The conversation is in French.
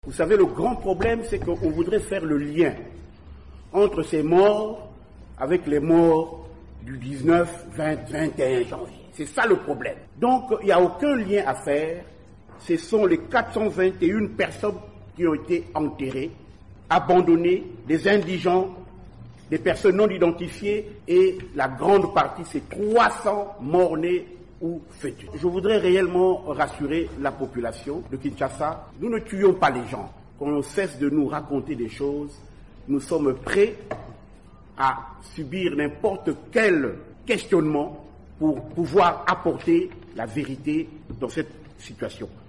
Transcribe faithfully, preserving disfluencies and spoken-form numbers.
Vous savez, le grand problème, c'est qu'on voudrait faire le lien entre ces morts avec les morts du dix-neuf, vingt, vingt et un janvier. C'est ça le problème. Donc, il n'y a aucun lien à faire. Ce sont les quatre cent vingt et une personnes qui ont été enterrées, abandonnées, des indigents, des personnes non identifiées et la grande partie, c'est trois cents morts-nés ou fœtus. Je voudrais réellement rassurer la population de Kinshasa. Nous ne tuons pas les gens. Qu'on cesse de nous raconter des choses, nous sommes prêts à subir n'importe quel questionnement pour pouvoir apporter la vérité dans cette situation.